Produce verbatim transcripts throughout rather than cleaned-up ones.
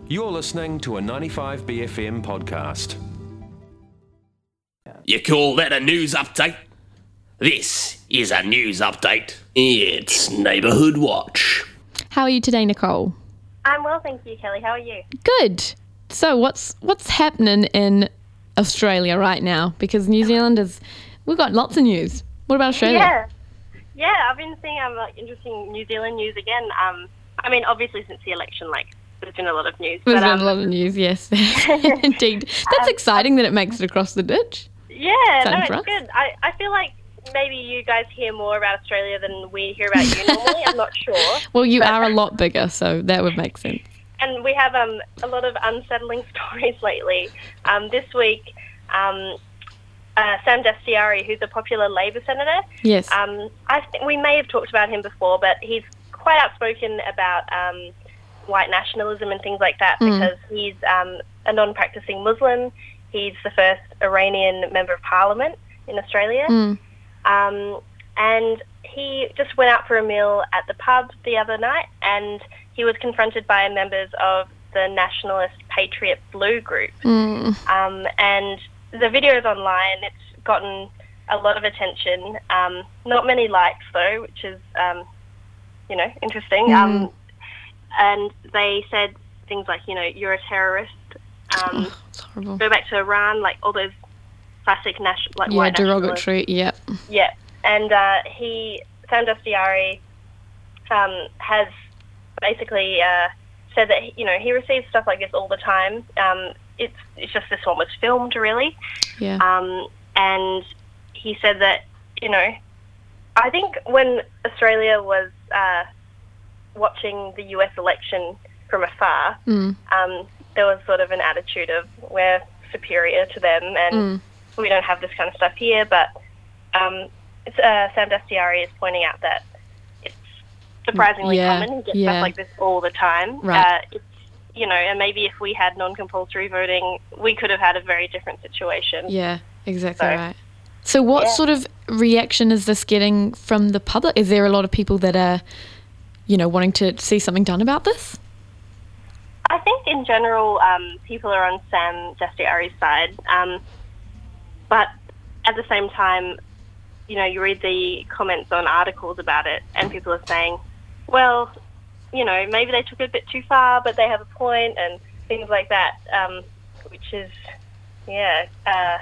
You're listening to a ninety-five B F M podcast. You call that a news update? This is a news update. It's Neighbourhood Watch. How are you today, Nicole? I'm well, thank you, Kelly. How are you? Good. So what's what's happening in Australia right now? Because New Zealand is, we've got lots of news. What about Australia? Yeah, yeah. I've been seeing um like interesting New Zealand news again. Um, I mean, obviously since the election, like there's been a lot of news. There's but, been um, a lot of news, yes. Indeed. That's um, exciting that it makes it across the ditch. Yeah, Exciting no, for it's us. good. I, I feel like maybe you guys hear more about Australia than we hear about you normally. I'm not sure. Well, you But- are a lot bigger, so that would make sense. And we have um a lot of unsettling stories lately. Um, this week, um, uh, Sam Dastyari, who's a popular Labor senator, Yes. Um, I think we may have talked about him before, but he's quite outspoken about um, white nationalism and things like that Mm. because he's um, a non-practicing Muslim. He's the first Iranian member of parliament in Australia. Mm. Um, and he just went out for a meal at the pub the other night and he was confronted by members of the nationalist Patriot Blue group. Mm. Um, and the video is online. It's gotten a lot of attention. Um, not many likes, though, which is, um, you know, interesting. Mm. Um, and they said things like, you know, you're a terrorist. Um, Oh, it's horrible. go back to Iran, like all those classic nation, like Yeah, white nationalists. derogatory, yep. Yeah, and uh, he, Sam Dastyari, um, has basically uh, said that, you know, he receives stuff like this all the time. Um, it's, it's just this one was filmed, really. Yeah. Um, and he said that, you know, I think when Australia was uh, watching the U S election from afar, Mm. um, there was sort of an attitude of we're superior to them and Mm. we don't have this kind of stuff here. But um, it's, uh, Sam Dastyari is pointing out that it's surprisingly Yeah, common. You get yeah. stuff like this all the time. Right. Uh, it's, you know, and maybe if we had non-compulsory voting, we could have had a very different situation. Yeah, exactly So- right. So what Yeah. sort of reaction is this getting from the public? Is there a lot of people that are, you know, wanting to see something done about this? I think in general, um, people are on Sam Dastyari's side. Um, but at the same time, you know, you read the comments on articles about it and people are saying, well, you know, maybe they took it a bit too far, but they have a point and things like that, um, which is, yeah, uh,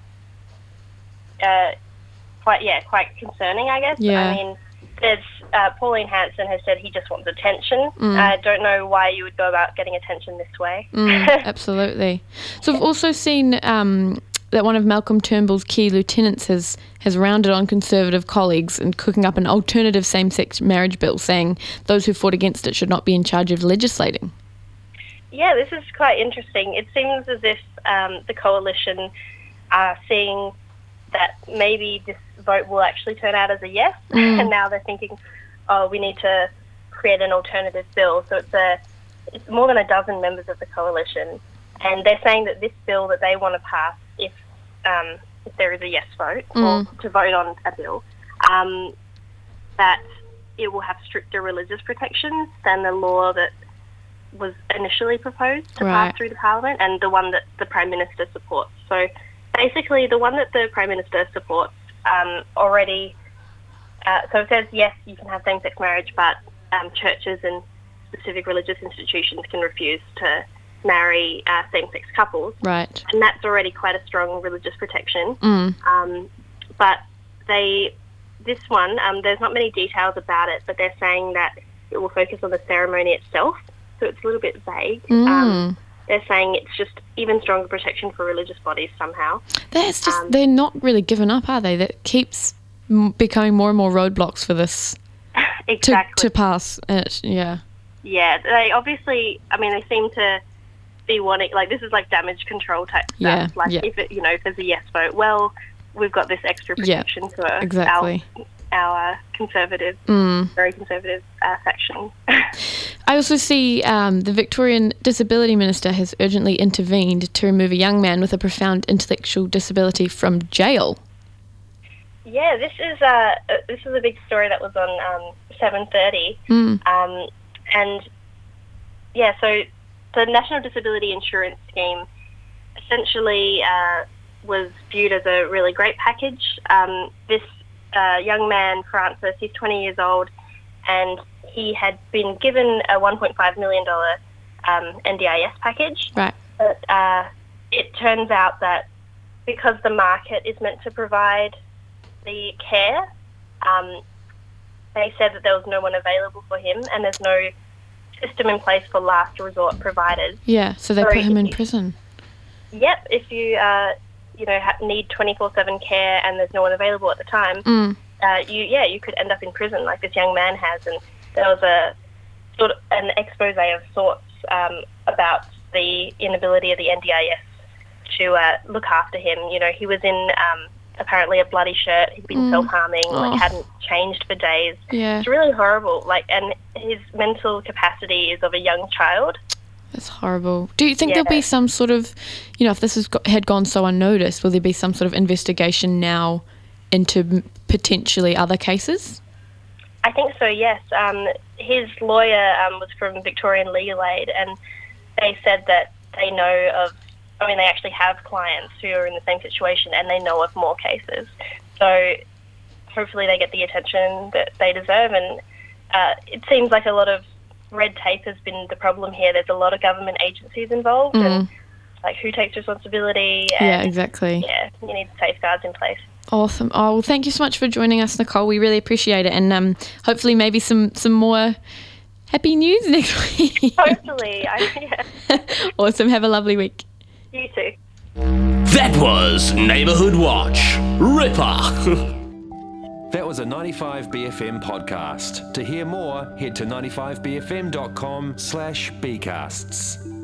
uh, quite, yeah, quite concerning, I guess. Yeah. I mean, there's uh, Pauline Hanson has said he just wants attention. Mm. I don't know why you would go about getting attention this way. Mm, absolutely. So I've also seen um, that one of Malcolm Turnbull's key lieutenants has, has rounded on Conservative colleagues and cooking up an alternative same-sex marriage bill, saying those who fought against it should not be in charge of legislating. Yeah, this is quite interesting. It seems as if um, the coalition are seeing that maybe this vote will actually turn out as a yes, Mm. and now they're thinking, oh, we need to create an alternative bill. So it's a it's more than a dozen members of the coalition, and they're saying that this bill that they want to pass, if um, if there is a yes vote Mm. or to vote on a bill, um, that it will have stricter religious protections than the law that was initially proposed to Right. pass through the Parliament and the one that the Prime Minister supports. So basically the one that the Prime Minister supports um, already, uh, so it says, yes, you can have same-sex marriage, but um, churches and specific religious institutions can refuse to marry uh, same-sex couples. Right. And that's already quite a strong religious protection. Mm. Um, but they, this one, um, there's not many details about it, but they're saying that it will focus on the ceremony itself. So it's a little bit vague. Mm. Um, they're saying it's just even stronger protection for religious bodies somehow. That's just, Um, they're not really given up, are they? That keeps m- becoming more and more roadblocks for this to, Exactly. to pass it. Yeah. Yeah, they obviously, I mean, they seem to be wanting, like, this is like damage control type stuff. Yeah, Like, yeah. if it, you know, if there's a yes vote, well, we've got this extra Yeah, protection for exactly. our, our conservative, Mm. very conservative uh, faction. I also see um, the Victorian Disability Minister has urgently intervened to remove a young man with a profound intellectual disability from jail. Yeah, this is uh, uh, this is a big story that was on um, seven thirty, Mm. um, and yeah, so the National Disability Insurance Scheme essentially uh, was viewed as a really great package. Um, this uh, young man, Francis, he's twenty years old, and he had been given a one point five million dollars um, N D I S package. Right. But uh, it turns out that because the market is meant to provide the care, um, they said that there was no one available for him, and there's no system in place for last resort providers. Yeah, so they So put him in he- prison. Yep, if you uh, you know ha- need twenty-four seven care and there's no one available at the time, Mm. uh, you yeah you could end up in prison like this young man has. And there was a sort of an expose of sorts um, about the inability of the N D I S to uh, look after him. You know, he was in um, apparently a bloody shirt. He'd been Mm. self-harming, Oh. like hadn't changed for days. Yeah, It's really horrible. Like, and his mental capacity is of a young child. that's horrible. Do you think there'll be Yeah. some sort of, you know, if this has got, had gone so unnoticed, will there be some sort of investigation now into m- potentially other cases? I think so, yes. Um, his lawyer um, was from Victorian Legal Aid, and they said that they know of, I mean, they actually have clients who are in the same situation, and they know of more cases. So hopefully they get the attention that they deserve. And uh, it seems like a lot of red tape has been the problem here. There's a lot of government agencies involved, and like who takes responsibility. And, Yeah, exactly. Yeah, you need safeguards in place. Awesome. Oh, well, thank you so much for joining us, Nicole. We really appreciate it. And um, hopefully maybe some, some more happy news next week. Hopefully, I, yeah. Awesome. Have a lovely week. You too. That was Neighbourhood Watch. Ripper. That was a ninety-five B F M podcast. To hear more, head to ninety-five b f m dot com slash bcasts.